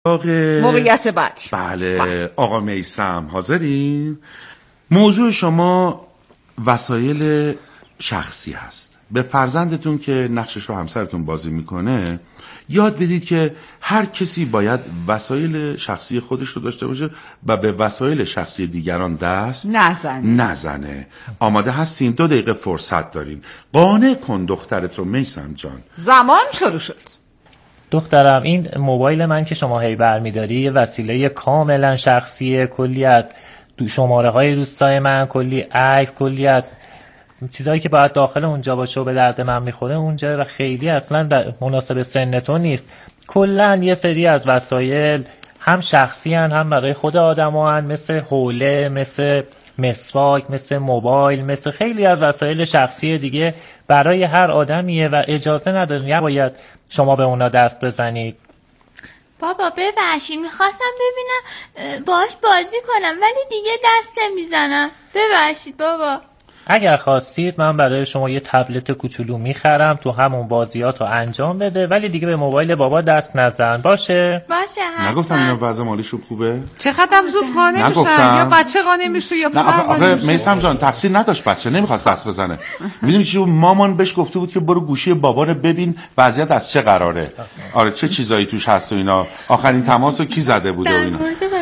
موقعیت بعدی. بله آقا میثم حاضرین؟ موضوع شما وسایل شخصی هست. به فرزندتون که نقشش رو همسرتون بازی میکنه یاد بدید که هر کسی باید وسایل شخصی خودش رو داشته باشه و به وسایل شخصی دیگران دست نزنه. آماده هستین؟ 2 دقیقه فرصت دارین. قانع کن دخترت رو میثم جان. زمان شروع شد. دخترم این موبایل من که شما هی برمی‌داری یه وسیله کاملا شخصیه، کلی از شماره های دوستای من، کلی عکس، کلی از چیزایی که باید داخل اونجا باشه و به درد من میخوره اونجا خیلی اصلا مناسب سن تو نیست. کلا یه سری از وسایل هم شخصی هن هم برای خود آدم هن، مثل حوله، مثل مسواک، مثل موبایل، مثل خیلی از وسایل شخصی دیگه برای هر آدمیه و اجازه نداره نباید شما به اونا دست بزنید. بابا ببخشید میخواستم ببینم باهاش بازی کنم ولی دیگه دست نمیزنم. ببخشید بابا. اگر خواستید من برای شما یه تبلت کوچولو میخرم تو همون بازیاتو انجام بده ولی دیگه به موبایل بابا دست نزن. باشه حتما. نگفتم اینا وضع مالیشون خوبه؟ چقدرم زود قانع میشن؟ یا بچه قانع میشه یا پدر قانع میشه. میثم جان تقصیر نداشت، بچه نمیخواست دست بزنه. میدونی چی؟ مامان بهش گفته بود که برو گوشی بابا رو ببین وضعیت از چه قراره. آره چه چیزایی توش هست و اینا. آخرین تماسو کی زده بوده و اینا.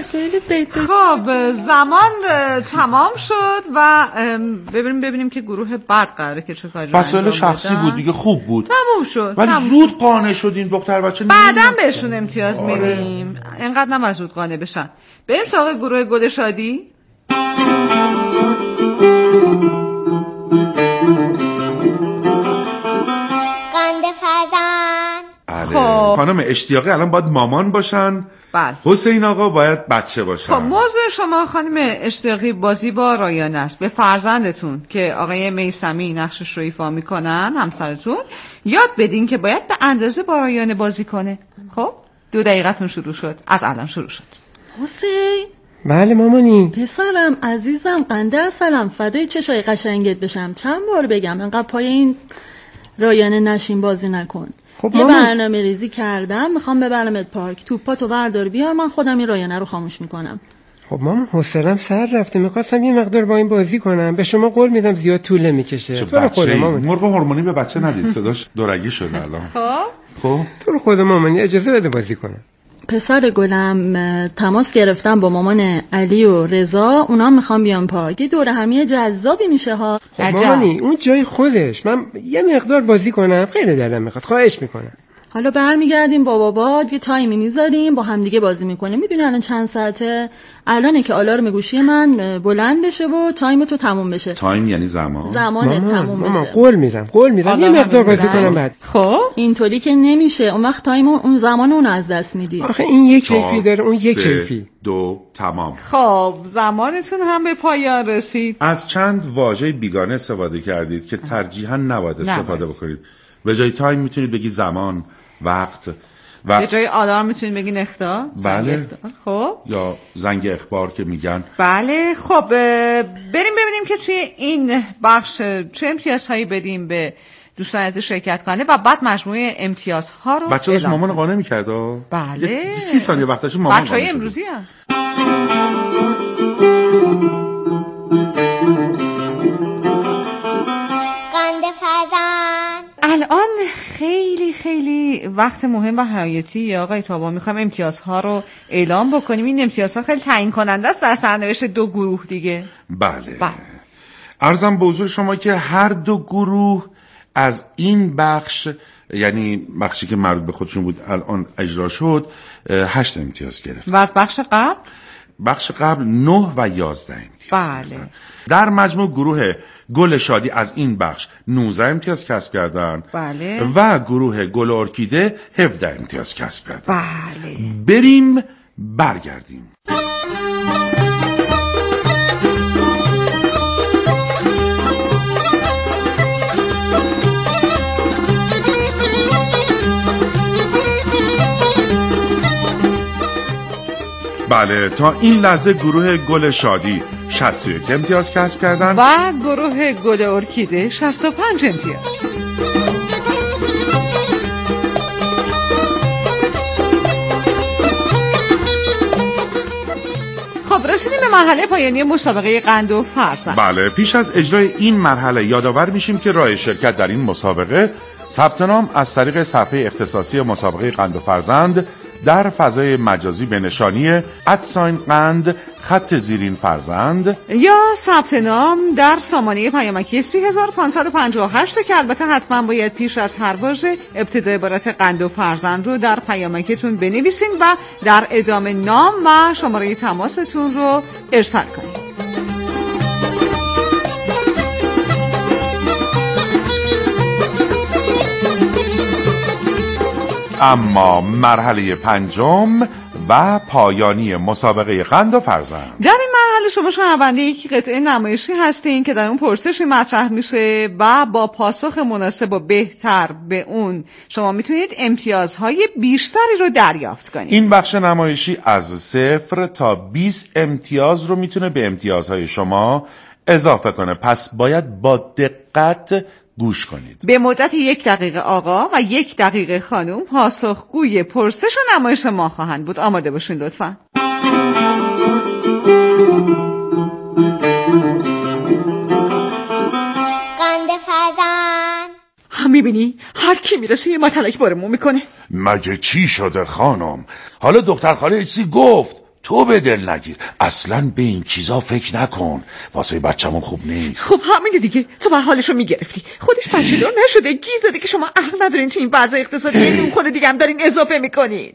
خب زمان تمام شد و ببینیم که گروه بعد قراره که چه کاری وسایل شخصی بود دیگه، خوب بود. تموم شد. ولی زود قانع شدین دختر بچه. بعداً بهشون امتیاز میدیم. اینقدر نم زود قانع بشن. بریم سراغ گروه گل شادی. قند فزن. خب خانم اشتیاقی الان باید مامان باشن. بله. حسین آقا باید بچه باشن. خب موضوع شما خانم اشتیاقی بازی با رایانه است. به فرزندتون که آقای میثمی نقشش رو ایفا میکنن همسرتون یاد بدین که باید به اندازه با رایانه بازی کنه. خب 2 دقیقتون شروع شد. از الان شروع شد. حسین. بله مامانی. پسرم عزیزم قنده اصلم فدای چشای قشنگت بشم. چند بار بگم انقدر پای این رایانه نشین بازی نکن. خب یه برنامه ریزی کردم میخوام ببرمت پارک. توپاتو بردار بیار من خودم این رایانه رو خاموش میکنم. خب مامان حوصله‌ام سر رفته، میخواستم یه مقدار با این بازی کنم. به شما قول میدم زیاد طول نمیکشه. تو رو خدا مامان مرغ هورمونی به بچه ندید، صداش دورگی شده الان. خب تو رو خدا مامان اجازه بده بازی کنم. پسر گلم تماس گرفتم با مامان علی و رضا، اونا میخوان بیان پارک. دوره همی جذابی میشه ها. خب مامانی اون جای خودش، من یه مقدار بازی کنم خیلی دلم میخواد، خواهش میکنم. حالا برمیگردیم با بابا یه تایمی میذاریم با هم دیگه بازی میکنیم. میدونی الان چند ساعته؟ الانه که آلارم گوشی من بلند بشه و تایم تو تموم بشه. تایم یعنی زمان تموم بشه. مامان قول میدم یه مقدار بازی کنم بعد. خب اینطوری که نمیشه، اون وقت تایم اون زمان اون از دست میدی. آخه این یک کیفی داره اون یک کیفی. 2 تمام. خب زمانتون هم به پایان رسید. از چند واژه بیگانه استفاده کردید که ترجیحاً نباید استفاده بکنید. به جای تایم میتونید بگی زمان، وقت به جای آلارم میتونید بگین اخطار. بله. خب یا زنگ اخبار که میگن. بله. خب بریم ببینیم که توی این بخش چه امتیازهایی بدیم به دوستان از شرکت کننده و بعد مجموعه امتیازها رو بچه داشت مامان قانع میکرد. بله 30 ثانیه وقتش مامان بچه های امروزی هم. قند فزن. الان خیلی وقت مهم و حیاتی آقای تابا میخوام امتیازها رو اعلام بکنیم. این امتیازها خیلی تعیین کننده است در سرنوشت 2 گروه دیگه. بله. عرضم به حضور شما که هر 2 گروه از این بخش، یعنی بخشی که مربوط به خودشون بود الان اجرا شد، 8 امتیاز گرفت. و از بخش قبل 9 و 11 امتیاز. بله. در مجموع گروه گل شادی از این بخش 19 امتیاز کسب کردن. بله. و گروه گل ارکیده 17 امتیاز کسب کردن. بله. بریم برگردیم. بله تا این لحظه گروه گل شادی 61 امتیاز کسب کردن و گروه گل ارکیده 65 امتیاز. خب رسیدیم به مرحله پایانی مسابقه قند و فرزند. بله، پیش از اجرای این مرحله یادآور میشیم که راه شرکت در این مسابقه ثبت نام از طریق صفحه اختصاصی مسابقه قند و فرزند در فضای مجازی به نشانی @قند _فرزند یا ثبت نام در سامانه پیامکی 3558 که البته حتما باید پیش از هر واژه ابتدای عبارت قند و فرزند رو در پیامکتون بنویسین و در ادامه نام و شماره تماستون رو ارسال کنید. اما مرحله پنجم و پایانی مسابقه قند و فرزند. در این مرحله شما شنونده یک قطعه نمایشی هستین که در اون پرسشی مطرح میشه و با پاسخ مناسب و بهتر به اون شما میتونید امتیازهای بیشتری رو دریافت کنید. این بخش نمایشی از 0 تا 20 امتیاز رو میتونه به امتیازهای شما اضافه کنه، پس باید با دقت گوش کنید. به مدت 1 دقیقه آقا و 1 دقیقه خانم پاسخگوی پرسش و نمایش ما خواهند بود. آماده باشین لطفاً. قند فرزند. هم میبینی هر کی میرسه یه مطلق بارمون میکنه. مگه چی شده خانم؟ حالا دختر خاله چیزی گفت، تو به دل نگیر، اصلا به این چیزا فکر نکن، واسه بچه‌مون خوب نیست. خب همینه دیگه، تو باید حالشو میگرفتی. خودش بچه دار نشده، گیر داده که شما عقل ندارین تو این وضع اقتصادی اون خود دیگه هم دارین اضافه میکنین.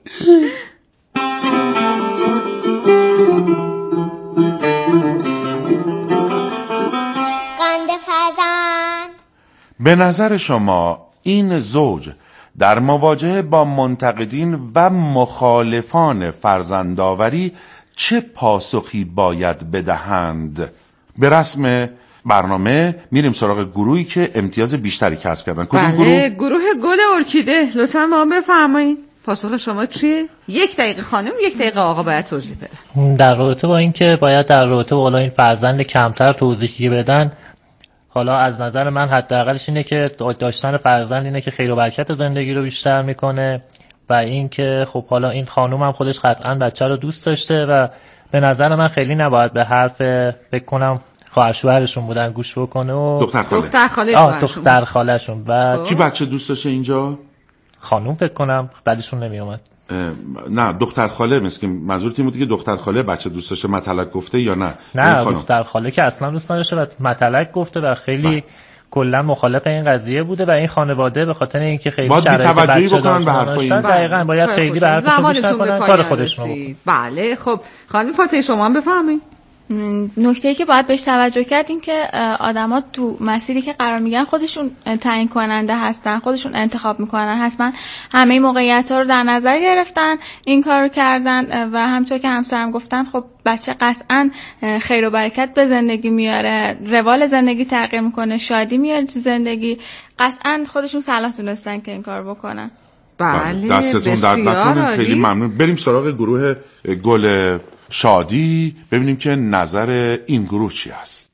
قند فرزند. به نظر شما این زوج در مواجهه با منتقدین و مخالفان فرزندآوری چه پاسخی باید بدهند؟ به رسم برنامه میریم سراغ گروهی که امتیاز بیشتری کسب کردن. کدوم بله، گروه گل ارکیده. لطفاً ما بفرمایید پاسخ شما چیه؟ 1 دقیقه خانم، 1 دقیقه آقا باید توضیح بده. در رابطه با این که باید در رابطه با این فرزند کمتر توضیحی بدن، حالا از نظر من حداقلش اینه که داشتن فرزند اینه که خیر و برکت زندگی رو بیشتر میکنه و این که خب حالا این خانوم هم خودش قطعا بچه رو دوست داشته و به نظر من خیلی نباید به حرف فکر کنم خواهر شوهرشون بودن گوش بکنه و دختر خاله‌شون. و کی بچه دوست داشته اینجا؟ خانوم فکر کنم بعدشون نمیومد. نه دختر خاله، مثل منظور تیم بودی که دختر خاله بچه دوست داشته مطلق گفته یا نه؟ نه دختر خاله که اصلا دوست نداشته و مطلق گفته و خیلی کلا مخالف این قضیه بوده و این خانواده به خاطر اینکه خیلی شرایط بچه بکنن به حرفای این. دقیقاً باید خیلی به حرفشون گوش نکنن، کار خودشون. بله خب خانم فاطمه شما هم بفهمید. نکته‌ای که باید بهش توجه کرد این که آدما تو مسیری که قرار میگیرن خودشون تعیین کننده هستن، خودشون انتخاب میکنن، حتما همه موقعیت‌ها رو در نظر گرفتن این کارو کردن و همونطور که همسرم گفتن خب بچه قطعاً خیر و برکت به زندگی میاره، روال زندگی تغییر میکنه، شادی میاره تو زندگی، قطعاً خودشون صلاح دونستن که این کارو بکنن. بله دستتون درد نکنه، خیلی ممنون. بریم سراغ گروه گل شادی ببینیم که نظر این گروه چی است.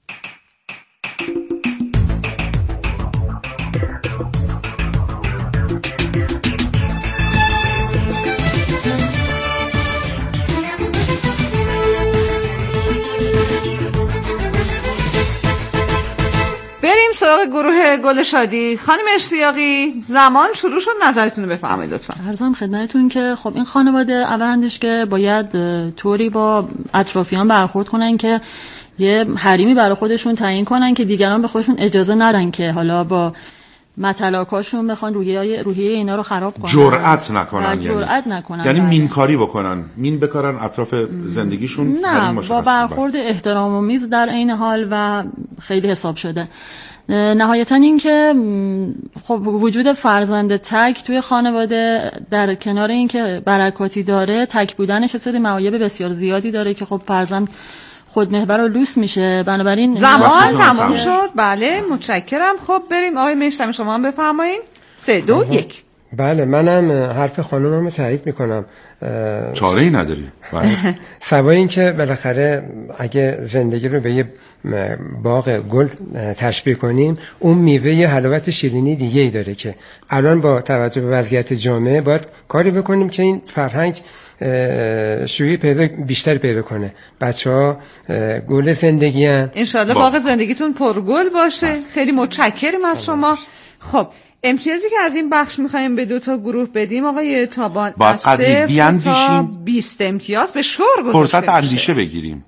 بریم سراغ گروه گل شادی. خانم اشتیاقی زمان شروع شد، نظرتون رو بفرمایید لطفا. عرضم خدمتتون که خب این خانواده اولندش که باید طوری با اطرافیان برخورد کنن که یه حریمی برای خودشون تعیین کنن که دیگران به خودشون اجازه ندن که حالا با مطلقاشون بخوان روحیه اینا رو خراب کنن، جرأت نکنن، یعنی مینکاری بکنن، مین بکارن اطراف زندگیشون. نه، با برخورد احترام آمیز در عین حال و خیلی حساب شده. نهایتا این که خب وجود فرزند تک توی خانواده در کنار این که برکاتی داره، تک بودنش سری معایب بسیار زیادی داره که خب فرزند خودمحور و لوس میشه. بنابراین زمان شد. بله متشکرم. خب بریم آقای میثم شما هم بفرمایید. 3 2 1. بله، منم حرف خانومم رو تایید میکنم. چاره‌ای نداری. بله. سوای این که بالاخره اگه زندگی رو به یه باغ گل تشبیه کنیم، اون میوه یه حلاوت شیرینی دیگه ای داره که الان با توجه به وضعیت جامعه باید کاری بکنیم که این فرهنگ شویی بیشتر پیدا کنه. بچه‌ها گل زندگی هن. انشالله باغ زندگیتون پرگل باشه. خیلی متشکرم از شما. خب امتیازی که از این بخش میخوایم به 2 گروه بدیم آقای تابان، باید از 0 تا 20 امتیاز به شور گذاشته فرصت اندیشه بگیریم.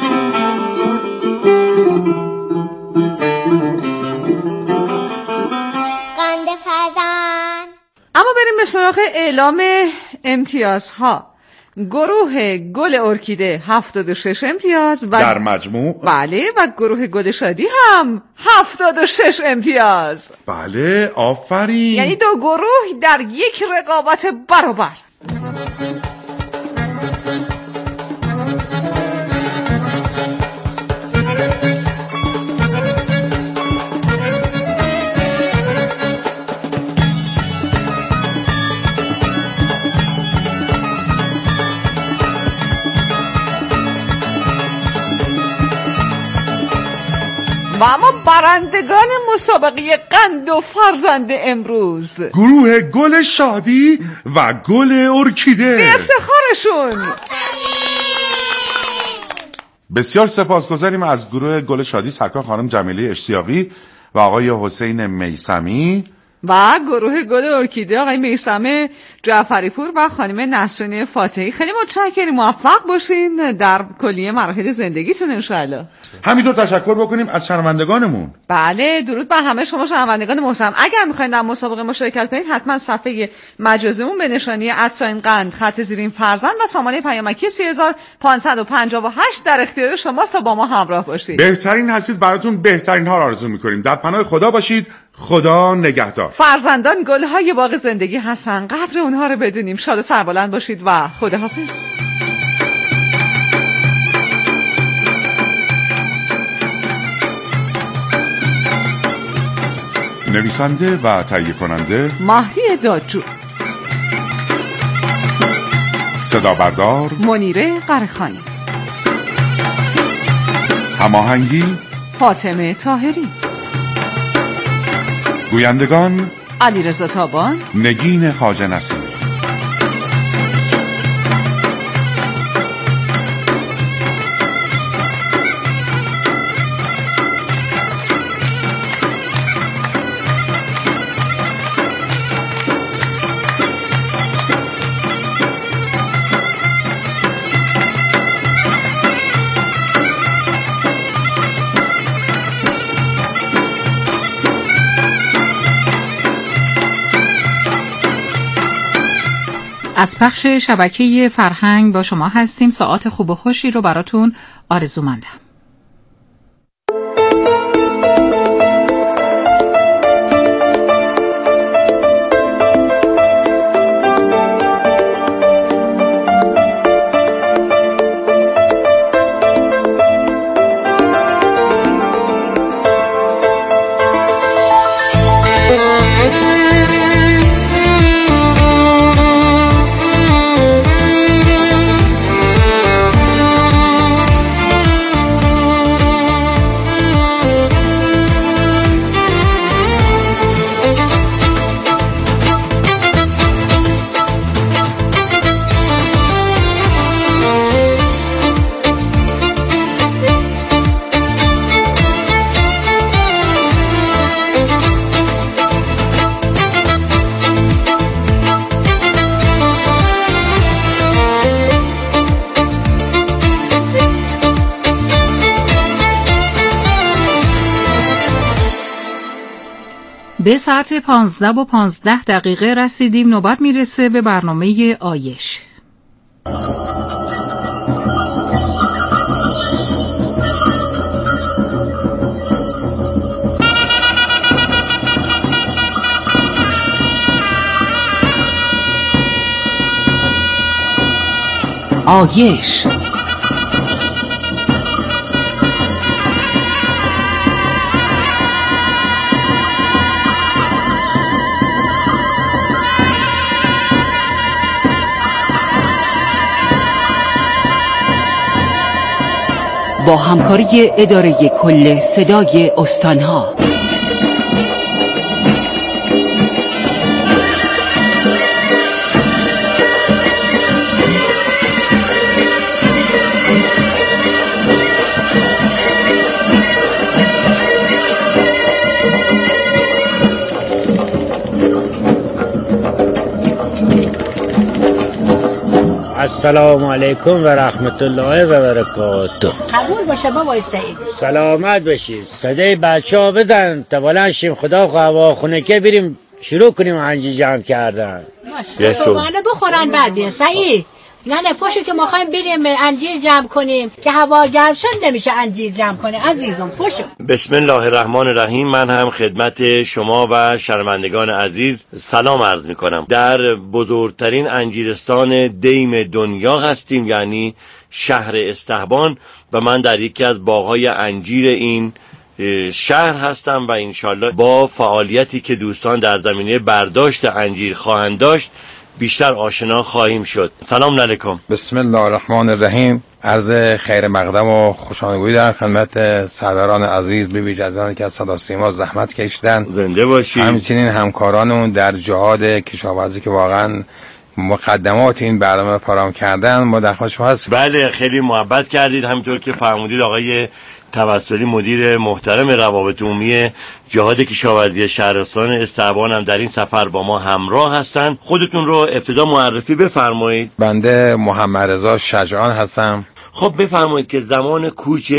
قند فرزند. اما بریم به سراغ اعلام امتیازها. گروه گل ارکیده 76 امتیاز و در مجموع. بله، و گروه گل شادی هم 76 امتیاز. بله، آفرین. یعنی 2 گروه در یک رقابت برابر. و اما برندگان مسابقه قند و فرزند امروز، گروه گل شادی و گل ارکیده، به افتخارشون. بسیار سپاسگزاریم از گروه گل شادی، سرکار خانم جمیله اشتیاقی و آقای حسین میثمی، و گروه گل ارکیده آقای میثم جعفری پور و خانم نسرین فاتحی. خیلی متشکرم، موفق باشین در کلیه مراحل زندگیتون انشاءالله. همینطور تشکر بکنیم از شنوندگانمون. بله، درود بر همه شما شنوندگان محترم. اگر میخواین در مسابقه مشارکت کنید حتما صفحه مجازیمون به نشانی @قند خط زیرین فرزند و سامانه پیامکی 3558 در اختیار شماست تا با ما همراه باشید. بهترین هستید، براتون بهترین ها رو آرزو میکنیم. در پناه خدا باشید. خدا نگهدار. فرزندان گل‌های باغ زندگی هستن، قدر اونها رو بدونیم. شاد و سربلند باشید و خداحافظ. نویسنده و تهیه کننده مهدی دادجو، صدا بردار منیره قرخانی، هماهنگی فاطمه طاهری، گویندگان علیرضا تابان، نگین خواجه نصیر. از پخش شبکه فرهنگ با شما هستیم. ساعات خوب و خوشی رو براتون آرزومندم. به ساعت 15:15 رسیدیم. نوبت میرسه به برنامه آیش. آیش با همکاری اداره کل صدای استانها. السلام علیکم و رحمت الله و برکاته. قبول باشه بابا استعید. سلامت باشی. صدای بچه ها بزن تا بلند شیم خدا خواهد خونه که بریم شروع کنیم انجی جمع کردن. باشه صبحانه بخورن بعد بیان. سعید نه پاشو که ما خواهیم بریم انجیر جمع کنیم که هوا گرم شد نمیشه انجیر جمع کنه عزیزم. پاشو. بسم الله الرحمن الرحیم. من هم خدمت شما و شنوندگان عزیز سلام عرض میکنم. در بزرگترین انجیرستان دیم دنیا هستیم، یعنی شهر استهبان، و من در یکی از باغ‌های انجیر این شهر هستم و انشالله با فعالیتی که دوستان در زمینه برداشت انجیر خواهند داشت بیشتر آشنا خواهیم شد. سلام علیکم. بسم الله الرحمن الرحیم. عرض خیر مقدم و خوشامدگویی در خدمت سرداران عزیز، به ویژه از آنها که از صدا سیما زحمت کشیدن. زنده باشید. همچنین همکارانمون در جهاد کشاورزی که واقعا مقدمات این برنامه فراهم کردن. ما در خدمت شما هستیم. بله خیلی محبت کردید. همینطور که فرمودید آقای توسلی مدیر محترم روابط عمومی جهاد کشاورزی شهرستان استهبان هم در این سفر با ما همراه هستند. خودتون رو ابتدا معرفی بفرمایید. بنده محمد رضا شجاعان هستم. خب بفرمایید که زمان کوچ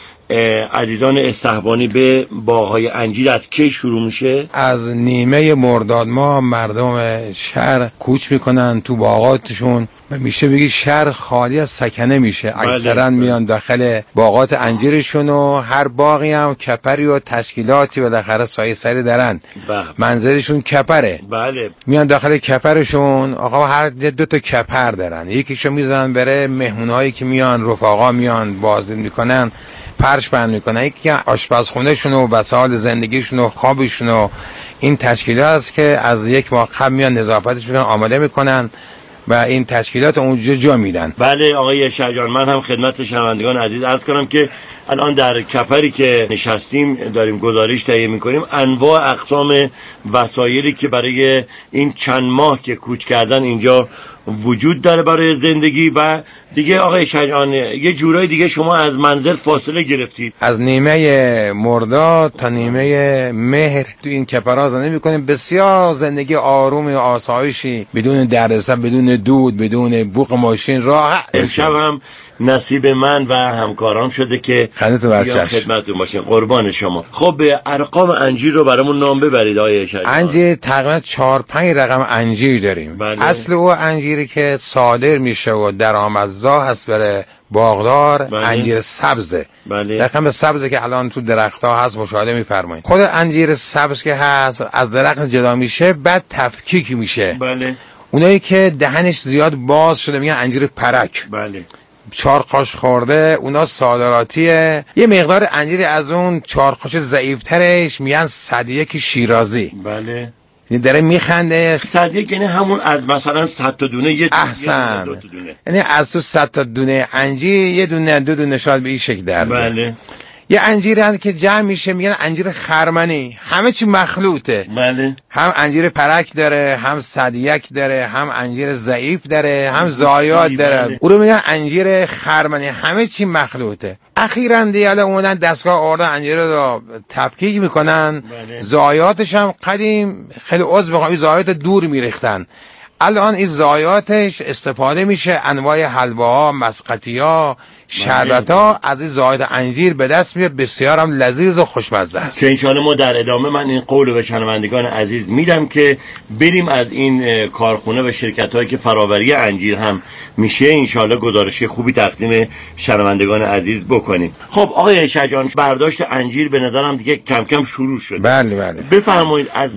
عزیزان استهبانی به باغ‌های انجیر از کی شروع میشه؟ از نیمه مرداد ماه مردم شهر کوچ میکنن تو باغاتشون و میشه بگی شهر خالی از سکنه میشه. اکثرا میان داخل باغات انجیرشون و هر باغی هم کپری و تشکیلاتی و بالاخره سایه سری دارن. منظرشون کپره. بله. میان داخل کپرشون، آقا هر دو تا کپر دارن، یکیشو میزنن بره مهمونهایی که میان، رفقا میان بازدید میکنن، پرش بند میکنن. یکی آشپزخونه شون و وسایل زندگیشون و خوابشون و این تشکیلات است که از یک ماه قبل میان نظافتش میکنن، آماده میکنن و این تشکیلات اونجا جا میدن. بله آقای شجاعان، من هم خدمت شنوندگان عزیز عرض کنم که الان در کپری که نشستیم داریم گزارش تهیه میکنیم انواع اقسام وسایلی که برای این چند ماه که کوچ کردن اینجا وجود داره برای زندگی. و دیگه آقای شجاعان یه جورای دیگه شما از منزل فاصله گرفتید. از نیمه مرداد تا نیمه مهر تو این کپرها زندگی میکنیم. بسیار زندگی آروم و آسایشی، بدون دردسر، بدون دود، بدون بوق ماشین، راحت. امشب هم نصیب من و همکارام شده که خدمتتون باشیم. قربان شما. خب ارقام انجیر رو برامون نام ببرید آقای شجاعان. انجیر تقریبا 4-5 رقم انجیر داریم. بله. اصل او انجیری که صادر میشه و درآمدزا هست برای باغدار. بله. انجیر سبزه. بله. رقم سبزه که الان تو درخت‌ها هست مشاهده می‌فرمایید. خود انجیر سبز که هست از درخت جدا میشه، بعد تفکیک میشه. بله. اونایی که دهنش زیاد باز شده میگن انجیر پرک. بله. 4 قاش خورده اونا صادراتیه. یه مقدار انجیر از اون 4 قاش ضعیف‌ترش میگن 101 شیرازی. بله. یعنی داره میخنده. 101 یعنی همون از مثلا 100 تا دونه یه احسن. دو تا دونه. یعنی از تو 100 تا دونه انجیر یه دونه دو دونه شاید به این شکل در بیاد. بله. یه انجیر هست که جمع میشه میگن انجیر خرمنی، همه چی مخلوطه. بله. هم انجیر پرک داره، هم 101 داره، هم انجیر ضعیف داره، هم زایات داره. بله. او رو میگن انجیر خرمنی، همه چی مخلوطه. اخیراً دیگه اومدن دستگاه آوردن انجیر رو تفکیک میکنن. بله. زایاتش هم قدیم خیلی عضو بخوام زایات دور میریختن، الان این زایاتش استفاده میشه، انواع حلواها، مسقطی‌ها، شربت‌ها از این زایات انجیر به دست میاد، بسیار هم لذیذ و خوشمزه است. که انشاءالله ما در ادامه من این قول رو به شنوندگان عزیز میدم که بریم از این کارخونه و شرکت‌هایی که فراوری انجیر هم میشه انشاءالله گزارش خوبی تقدیم شنوندگان عزیز بکنیم. خب آقای شجاعان، برداشت انجیر به نظرم دیگه کم کم شروع شده. بله بله. بفرمایید از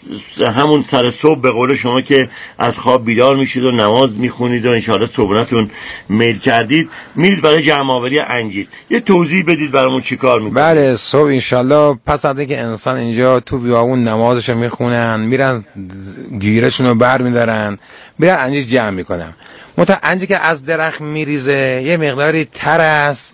همون سر صبح به قول شما که از خواب بیدار میشید و نماز میخونید و انشاءالله صبحونتون میل کردید میرید برای جمع آوری انجیر، یه توضیح بدید برامون چیکار میکنید؟ بله صبح انشالله پس از اینکه انسان اینجا تو بیابون نمازشو میخونن، میرن گیرشونو بر میدارن، میرن انجیر جمع میکنن. انجیر که از درخت میریزه یه مقداری تر است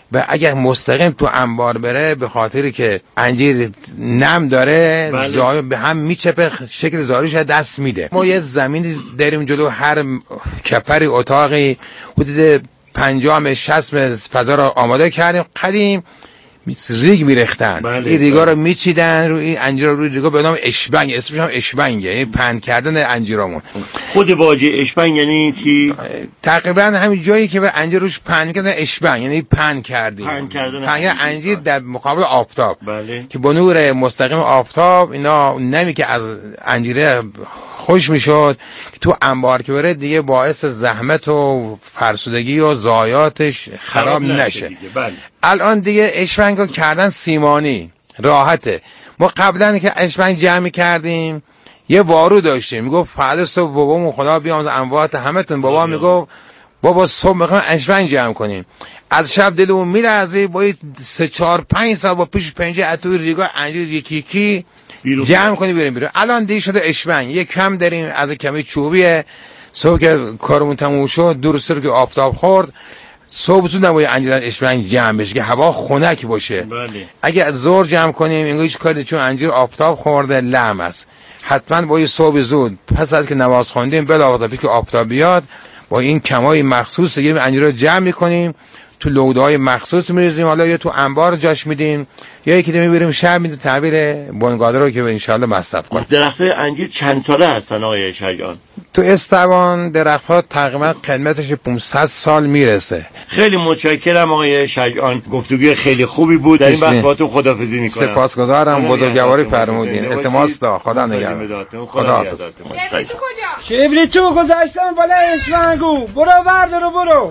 و اگر مستقیم تو انبار بره به خاطری که انجیر نم داره زایو به هم میچپه، شکل زاریش دست میده. ما یه زمینی داریم جلو هر کپری اتاقی حدود 50-60 فضا رو آماده کردیم. قدیم ریگ میرختن، این ریگا رو میچیدن روی انجیر، روی ریگا به نام اشبنگ، اسمش هم اشبنگه، یعنی پهن کردن انجیرامون. خود واژه اشبنگ یعنی چی؟ تقریبا همین جایی که به انجیر روش پهن کردن اشبنگ، یعنی پهن کردیم، پهن کردن انجیر در مقابل آفتاب. بله. که با نور مستقیم آفتاب اینا نمی که از انجیره خوش میشد که تو انبار که بره دیگه باعث زحمت و فرسودگی و ضایعاتش خراب نشه. بله. الان دیگه اشبنگو کردن سیمانی، راحته. ما قبلا که اشبنگ جمع کردیم یه وارو داشتیم، میگفت فردا صبح بابامون خدا بیامرزه اموات همتون، بابا میگفت بابا صبح میخوایم اشبنگ جمع کنیم. از شب دلمون میلرزه، با 3-4-5 ساعت با پیش پنجه اتوی ریگا انجیر یکی جمع کنی بریم بیرون. الان دیگه شده اشبنگ، یه کم داریم از کمی چوبیه. صبح که کارمون تموم شد دور سر که آفتاب خورد، صبح زود نباید انجیر اشبنگ جمع بشه که هوا خنک باشه. بله. اگه از ظهر جمع کنیم اینگاه هیچ کاری، چون انجیر آفتاب خورده لم است. حتما با صبح زود پس از که نماز خوندیم بلافاصله پیش که آفتاب بیاد با این کمای مخصوص دیگه انجیر رو جمع میکنیم، تو لودهای مخصوص میریزیم، حالا یا تو انبار جاش میدیم یا یکی دیگه میبریم شهر میده تعبیر بنگاده رو که ان شاء الله مصرف کنیم. درخت‌های انجیر چند ساله هستن آقای شجریان؟ تو استوان درخت‌ها تقریبا قدمتش 500 سال میرسه. خیلی متشکرم آقای شجریان، گفتگوی خیلی خوبی بود. در این وقت باهاتون خداحافظی میکنم. سپاسگزارم، بزرگواری فرمودین. التماس دا خدا نگهدار. خدا کبریتو گذاشتم بالا اشمنگو، برو بردارو برو.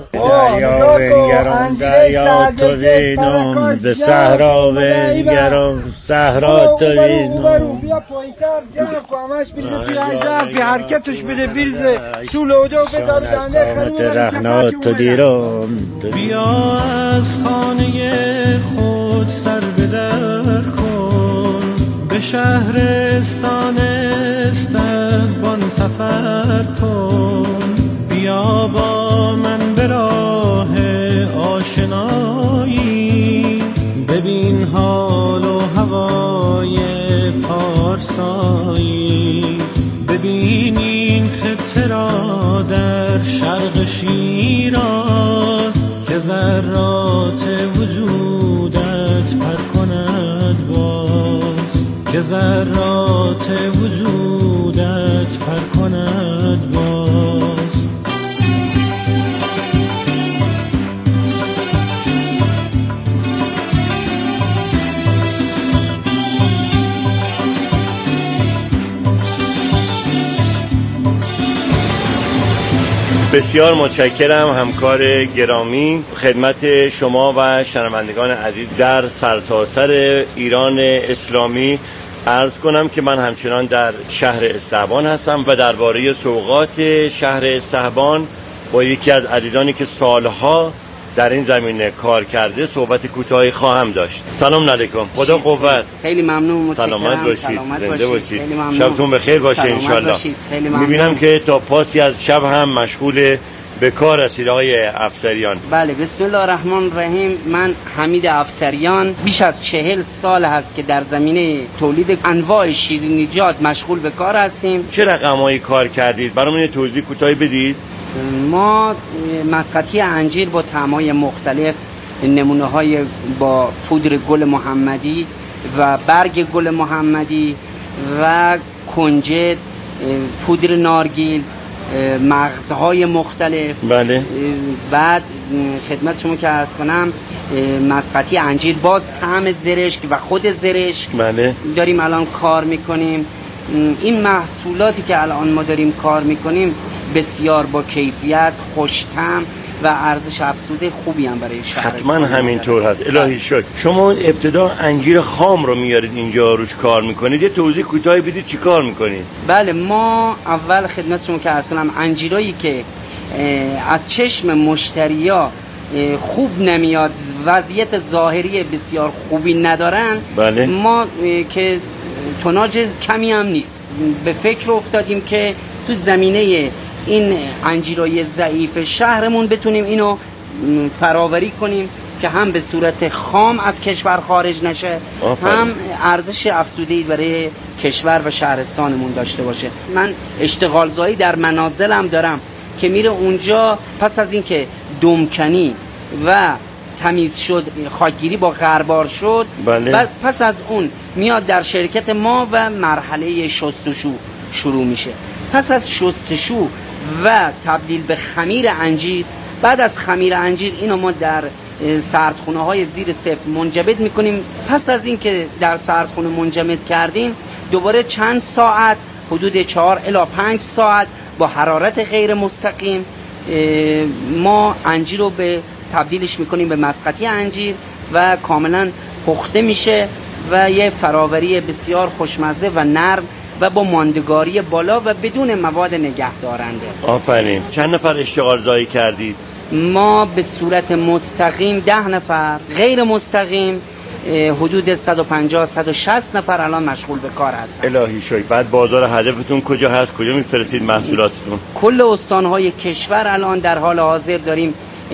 دریا تو بینم به صحرا بنگرم، صحرا تو بینم. بیا پایین‌تر جمع کن، همش بریزه توی این ظرفی، حرکتش بده بریزه تو لودو بذار دنده خروب رهنا تو دیرم. بیا از خانه خود سر بدر کن، به شهرستان استقبان سفر کن. بیا با من به راه آشنایی، ببین حال و هوای پارسایی. ببین این خطه را در شرق شیراز که ذرات وجودت پر کند باز، که ذرات وجودت پر کند باز. بسیار متشکرم همکار گرامی. خدمت شما و شنوندگان عزیز در سرتاسر ایران اسلامی عرض کنم که من همچنان در شهر استحبان هستم و درباره سوغات شهر استحبان با یکی از عزیزانی که سالها در این زمینه کار کرده صحبت کوتاهی خواهم داشت. سلام علیکم. خدا قوت. خیلی ممنون، متشکرم. سلامت باشید. زنده باشید. شبتون بخیر باشه ان شاء الله. میبینم که تا پاسی از شب هم مشغول به کار هستید آقای افسریان. بله، بسم الله الرحمن الرحیم. من حمید افسریان، بیش از 40 سال هست که در زمینه تولید انواع شیرینیجات مشغول به کار هستیم. چه رقمایی کار کردید؟ برامون یه توضیح کوتاهی بدید. ما مسقطی انجیر با طعم‌های مختلف، نمونه‌های با پودر گل محمدی و برگ گل محمدی و کنجد، پودر نارگیل، مغزهای مختلف. بله. بعد خدمت شما که عرض کنم مسقطی انجیر با طعم زرشک و خود زرشک. بله. داریم الان کار میکنیم. این محصولاتی که الان ما داریم کار میکنیم بسیار با کیفیت، خوش‌طعم و ارزش افزوده خوبی هم برای شهر. حتما همینطور هست. الهی شکر. شما ابتدا انجیر خام رو میارید اینجا روش کار میکنید. یه توضیح کوتاهی بدید چی کار میکنید؟ بله، ما اول خدمت شما که عرض کنم انجیرایی که از چشم مشتریا خوب نمیاد، وضعیت ظاهری بسیار خوبی ندارن. بله. ما که توناژ کمی هم نیست، به فکر افتادیم که تو زمینه این انجیرای ضعیف شهرمون بتونیم اینو فراوری کنیم که هم به صورت خام از کشور خارج نشه، هم ارزش افزوده‌ای برای کشور و شهرستانمون داشته باشه. من اشتغال زایی در منازلم دارم که میره اونجا پس از اینکه دمکنی و تمیز شد، خاکگیری با غربار شد، بعد پس از اون میاد در شرکت ما و مرحله شستشو شروع میشه. پس از شستشو و تبدیل به خمیر انجیر، بعد از خمیر انجیر اینو ما در سردخونه های زیر صفر منجمد میکنیم. پس از این که در سردخونه منجمد کردیم، دوباره چند ساعت، حدود 4 الی 5 ساعت با حرارت غیر مستقیم ما انجیر رو به تبدیلش میکنیم به مسقطی انجیر و کاملا پخته میشه و یه فراوری بسیار خوشمزه و نرم و با ماندگاری بالا و بدون مواد نگهدارنده. آفرین. چند نفر اشتغال زایی کردید؟ ما به صورت مستقیم 10 نفر، غیر مستقیم حدود 150-160 نفر الان مشغول به کار هستن. الهی شوی. بعد بازار هدفتون کجا هست؟ کجا میفرستید محصولاتتون؟ کل استانهای کشور الان در حال حاضر داریم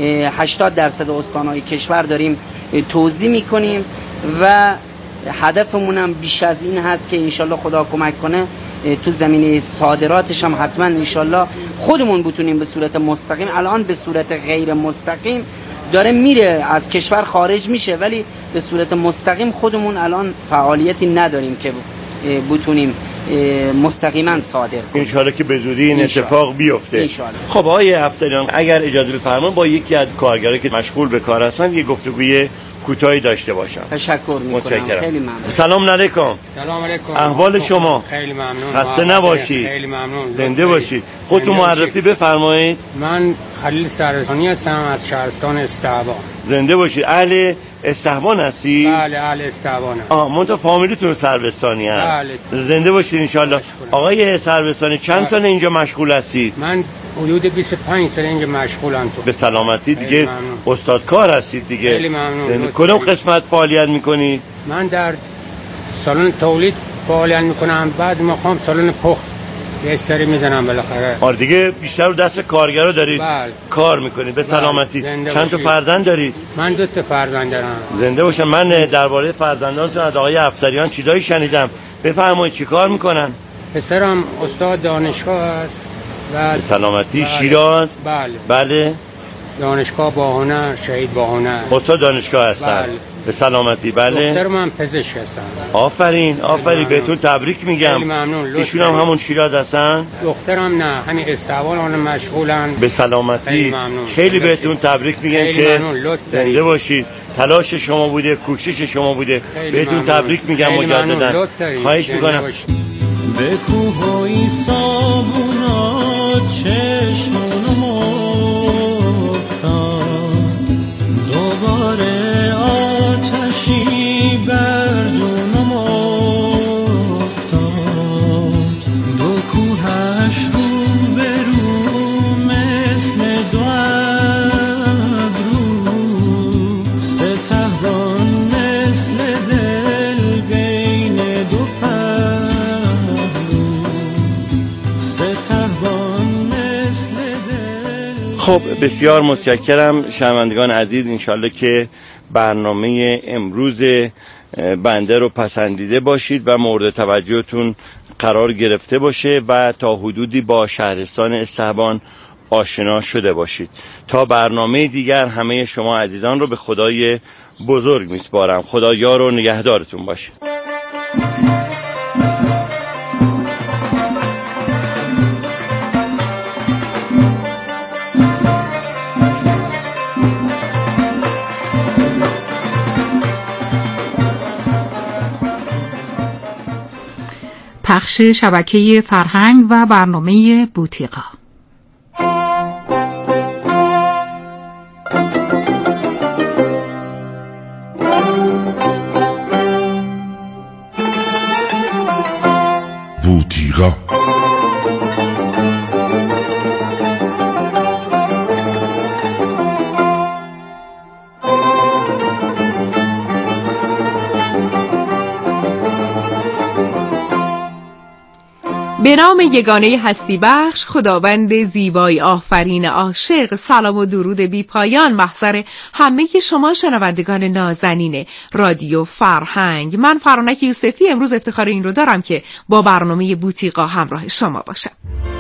80% استانهای کشور داریم توزیع میکنیم و هدفمون هم بیش از این هست که انشالله خدا کمک کنه تو زمینه صادراتش هم حتما انشالله خودمون بتونیم به صورت مستقیم. الان به صورت غیر مستقیم داره میره از کشور خارج میشه، ولی به صورت مستقیم خودمون الان فعالیتی نداریم که بتونیم مستقیما صادر کنیم. انشالله که به زودی این اتفاق بیفته. خب آقای افسریان، اگر اجازه بفرمایید با یکی از کارگرایی که مشغول به کار هستن یه گفتگوی کوتاهی داشته باشم. تشکر میکنم. خیلی ممنون. سلام علیکم. سلام علیکم. احوال شما؟ خیلی ممنون. خسته نباشید. خیلی ممنون. زنده باشید. خودتون معرفی بفرمایید. من خلیل سرستانی هستم از شهرستان استعبان. زنده باشید. اهل استعبان هستی؟ بله اهل استعبانم. منتها فامیلیتون سربستانی هست. بله. زنده باشید ان شاء الله. آقای سربستانی چند سال اینجا مشغول هستید؟ من حدود 25 سال اینجا مشغولم. تو به سلامتی دیگه استادکار هستید دیگه. خیلی ممنون. کدوم قسمت فعالیت میکنی؟ من در سالن تولید فعالیت میکنم، بعضی موقع سالن پخت یه سری میزنم بالاخره. آره دیگه بیشتر رو دست کارگرا دارید. بله. کار میکنید. به سلامتی. چند تا فرزند دارید؟ من 2 تا فرزند دارم. زنده باشن. من درباره فرزندانتون از آقای افسریان چیزایی شنیدم. بفرمایید چی کار میکنن؟ پسرم استاد دانشگاه است. به سلامتی. شیراز. بله. دانشگاه باهنر، شهید باهنر. استاد دانشگاه هستن. به سلامتی. بله. دخترم هم پزشک هستن. آفرین بهتون تبریک میگم. خیلی ممنون. ایشون هم همون شیراز هستن؟ دخترم نه، همین استعبان اون مشغولن. به سلامتی. خیلی بهتون تبریک میگم که زنده باشید. تلاش شما بوده، کوشش شما بوده. بهتون تبریک میگم مجددا. خواهش میکنم. به کوه‌های صابونات چشمونم افتاد، دوباره آتشی بر جونم افتاد، دو کوهش رو به رو مثل دو ابرو، سه تهران مثل دل بین دو خب بسیار متشکرم شنوندگان عزیز. انشالله که برنامه امروز بنده رو پسندیده باشید و مورد توجهتون قرار گرفته باشه و تا حدودی با شهرستان استعبان آشنا شده باشید. تا برنامه دیگر همه شما عزیزان رو به خدای بزرگ میسپارم. خدا یار و نگهدارتون باشه. پخش شبکه فرهنگ و برنامه بوتیقا. بوتیقا به نام یگانه هستی بخش، خداوند زیبای آفرین عاشق، سلام و درود بی پایان محضر همه شما شنوندگان نازنین رادیو فرهنگ. من فرانک یوسفی امروز افتخار این رو دارم که با برنامه بوتیقا همراه شما باشم.